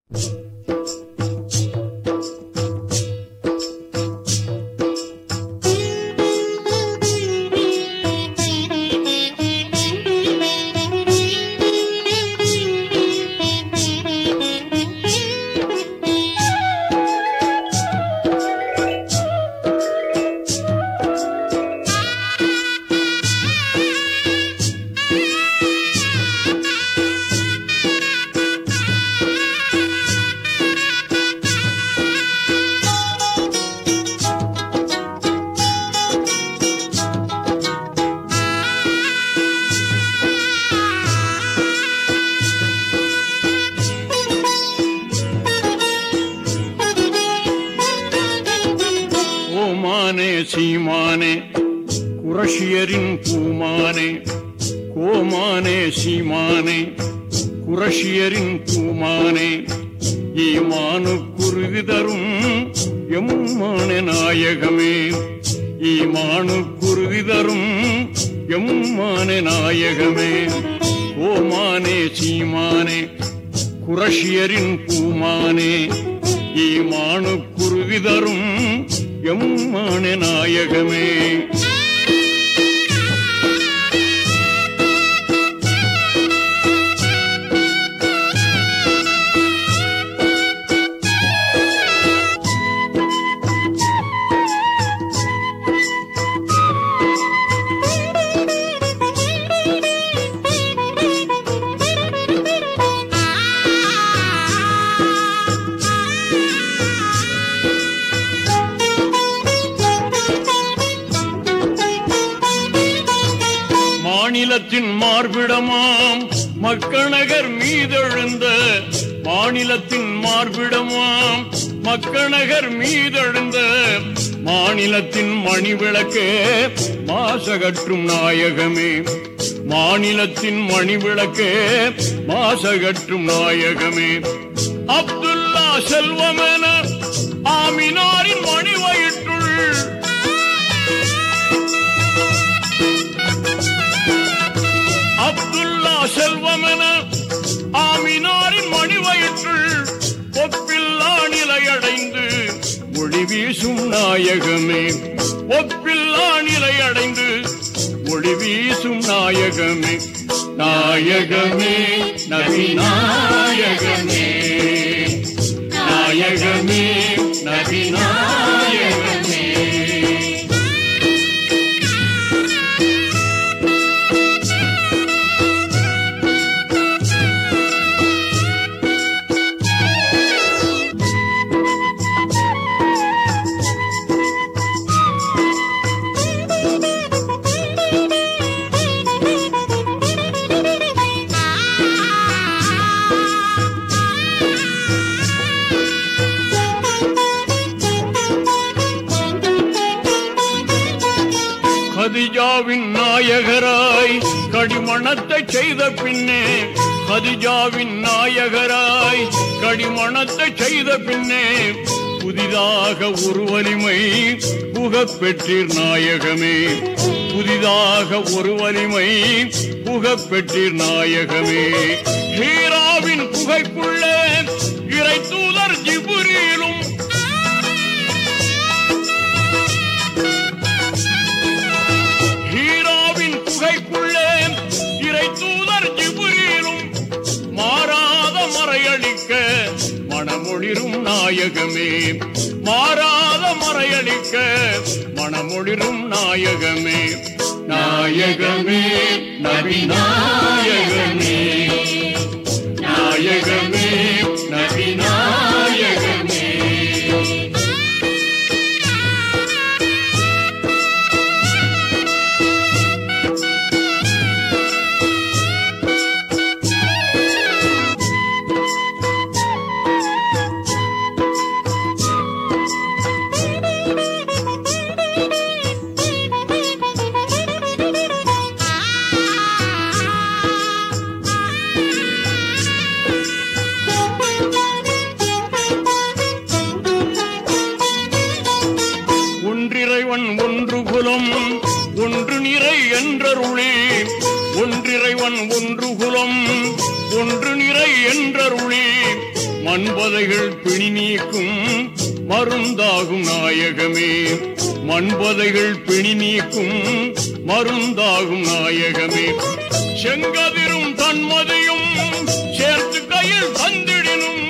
சீமானே குரஷியரின் பூமானே கோமானே சீமானே குரஷியரின் பூமானே ஈமானு குருவி தரும் எம்மானே நாயகமே ஈமானு குருவி தரும் எம்மானே நாயகமே கோமானே சீமானே குரஷியரின் பூமானே ஈமானு குருவி தரும் எம்மானே நாயகமே மாநிலத்தின் மார்பிடமாம் மக்கநகர் மீதெழுந்த மாநிலத்தின் மார்பிடமாம் மக்கநகர் மீதெழுந்த மாநிலத்தின் மணிவிளக்கே மாசகற்றும் நாயகமே மாநிலத்தின் மணிவிளக்கே மாசகற்றும் நாயகமே அப்துல்லா செல்வமென ஆமினாரின் மணிவயிற்றுள் அப்துல்லா செல்வமென ஆமினாரின் மணிவயிற்றுள் ஒப்பில்லா நிலையடைந்து ஒளி வீசும் நாயகமே ஒப்பில்லா நிலையடைந்து ஒளி வீசும் நாயகமே நாயகமே நபி நாயகமே நாயகமே நபி நாயகமே கதிஜாவின் நாயகராய் கடிமணத்தை செய்த பின்னே கதிஜாவின் நாயகராய் கடிமணத்தை செய்த பின்னே புதிதாக ஒரு வலிமை புகப்பெற்றீர் நாயகமே புதிதாக ஒரு வலிமை புகப்பெற்றீர் நாயகமே ஹீராவின் புகைக்குள்ளே இறை தூதர் ஜிப்ரீலும் புகைக்குள்ளே இறை தூதர் ஜிப்ரீலும் மாறாத மறையளிக்க மனமொழிரும் நாயகமே மாறாத மறையளிக்க மனமொழிரும் நாயகமே நாயகமே நபி நாயகமே நாயகமே நபி நாயகமே ஒன்று குலம் ஒன்று நிறை என்றருளே ஒன்றிறைவன் ஒன்று குலம் ஒன்று நிறை என்றருளே மண்பதைகள் பிணி நீக்கும் மருந்தாகும் நாயகமே. மண்பதைகள் பிணி நீக்கும் மருந்தாகும் நாயகமே. செங்கதிரும் தன்மதியும் சேர்த்து கையில் தந்திடினும்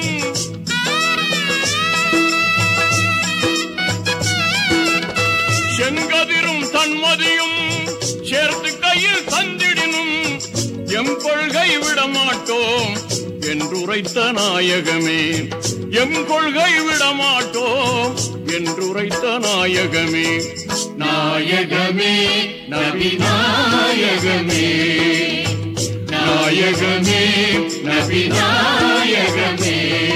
செங்கதிரும் தன்மதியும் சேர்த்து கையில் தந்திடினும் எம் கொள்கை விடமாட்டோம் என்றுரைத்த நாயகமே. எம் கொள்கை விடமாட்டோம் என்றுரைத்த நாயகமே. நாயகமே நபி நாயகமே, நாயகமே நபி நாயகமே.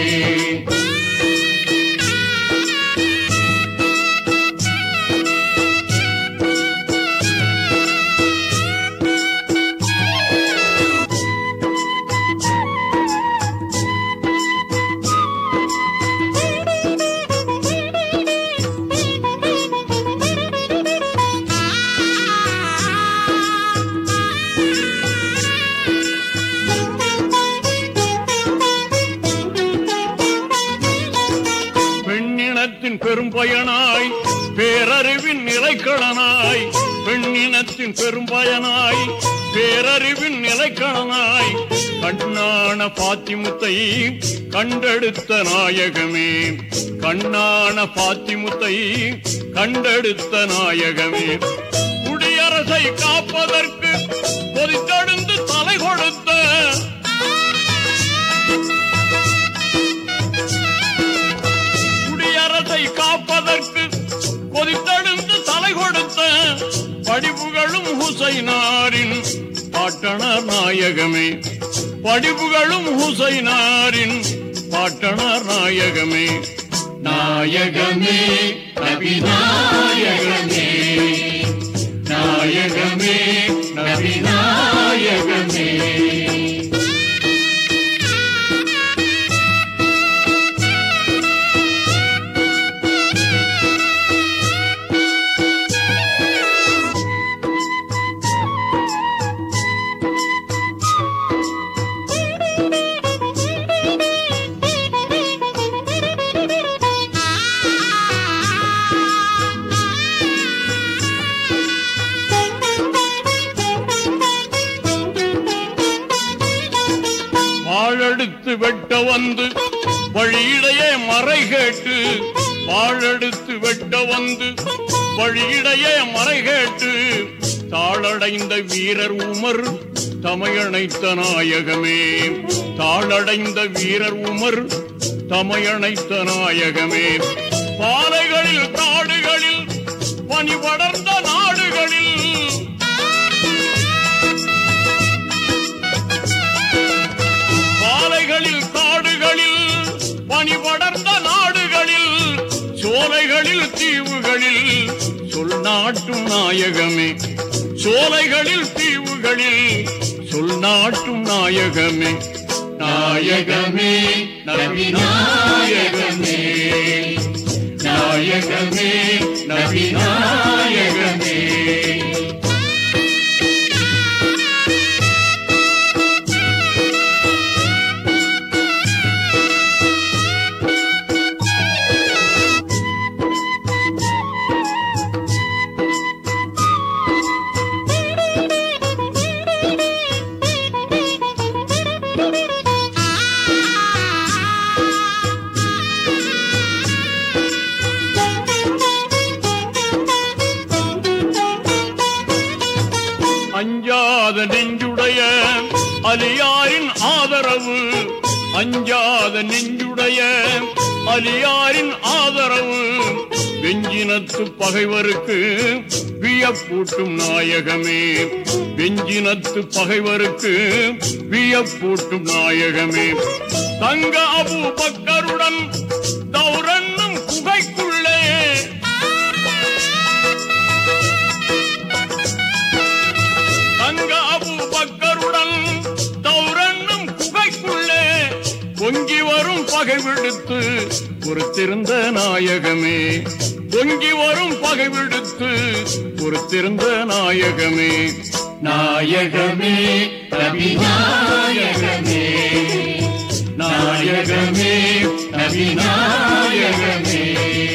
பெரும்பயனாய் பேரறிவின் நிலைக்களனாய், பெண்ணினத்தின் பெரும்பயனாய் பேரறிவின் நிலைக்களனாய் கண்ணான பாத்திமுத்தை கண்டெடுத்த நாயகமே. கண்ணான பாத்திமுத்தை கண்டெடுத்த நாயகமே. குடியரசை காப்பதற்கு கொதித்தெழுந்து தலை கொடுத்த காப்பதற்கு கொதித்தெழுந்து தலை கொடுத்த படிப்புகளும் ஹுசைனாரின் பாட்டனார் நாயகமே. படிப்புகளும் ஹுசைனாரின் பாட்டனார் நாயகமே. நாயகமே நபி நாயகமே, நாயகமே நபி நாயகமே. வாழெடுத்து வெட்ட வந்து வழியிடையே மறை கேட்டு, வாழெடுத்து வெட்ட வந்து வழியிடையே மறை கேட்டு தாளடைந்த வீரர் உமர் தமையணைத்த நாயகமே. தாளடைந்த வீரர் உமர் தமையணைத்த நாயகமே. பாலைகளில் காடுகளில் பனி படர்ந்த நாடுகளில் காடுகளில் பனி படர்ந்த நாடுகளில் சோலைகளில் தீவுகளில் சொல் நாட்டும் நாயகமே. சோலைகளில் தீவுகளில் சொல் நாட்டும் நாயகமே. நாயகமே நபி நாயகமே, நாயகமே நபி நாயகமே. அஞ்சாத நெஞ்சுடைய அலியாரின் ஆதரவு, அஞ்சாத நெஞ்சுடைய அலியாரின் ஆதரவு வெஞ்சினத்து பகைவருக்கு வியப்பூட்டும் நாயகமே. வெஞ்சினத்து பகைவருக்கு வியப்பூட்டும் நாயகமே. தங்க அபூ பக்கருடன் தௌரன்னும் குகைக்குள்ளே அபூ பக்கருடன் தௌரன்னும் குகைக்குள்ளே பொங்கி வரும் பகை விடுத்து பொறுத்திருந்த நாயகமே. பொங்கி வரும் பகை விடுத்து பொறுத்திருந்த நாயகமே. நாயகமே நபி நாயகமே, நாயகமே நபிநாயகமே.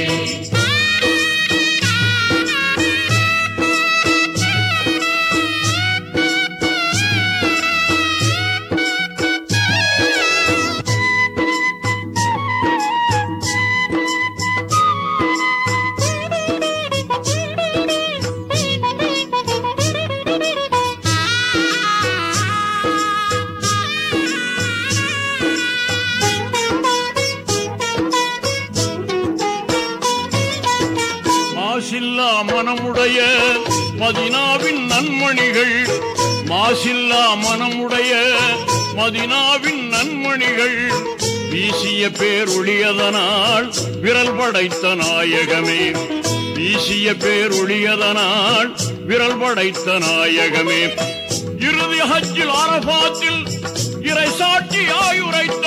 மாசில்லா மனமுடைய மதினாவின் நன்மணிகள், மாசில்லா மனமுடைய மதினாவின் நன்மணிகள் வீசிய பேரொளியதனால் விரல் படைத்த நாயகமே, வீசிய பேரொளியதனால் விரல் படைத்த நாயகமே. இறுதி ஹஜ்ஜில் அரபாத்தில் இறை சாட்சியாய் உரைத்த,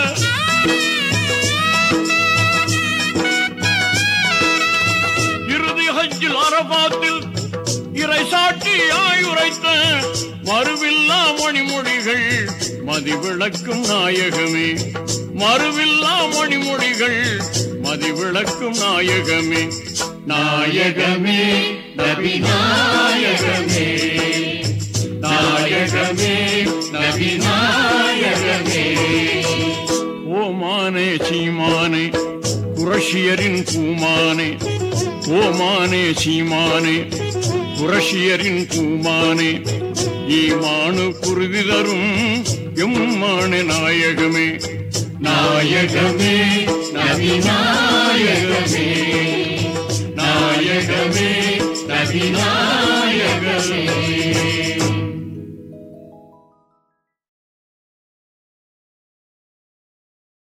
இறுதி ஹஜ்ஜில் அரபாத்தில் இறை சாட்சியாய் உரைத்த மறுவில்லா மணிமொழிகள் மதிவிளக்கும் நாயகமே, மறுவில்லா மணிமொழிகள் மதிவிளக்கும் நாயகமே. நாயகமே நபிநாயகமே, நாயகமே நபிநாயகமே. ஓமானே சீமானே குரஷியரின் பூமானே, ஓமானே சீமானே குரஷியரின் பூமானே, ஈமானு குருதி தரும் எம்மானே நாயகமே. நாயகமே நபிநாயகமே.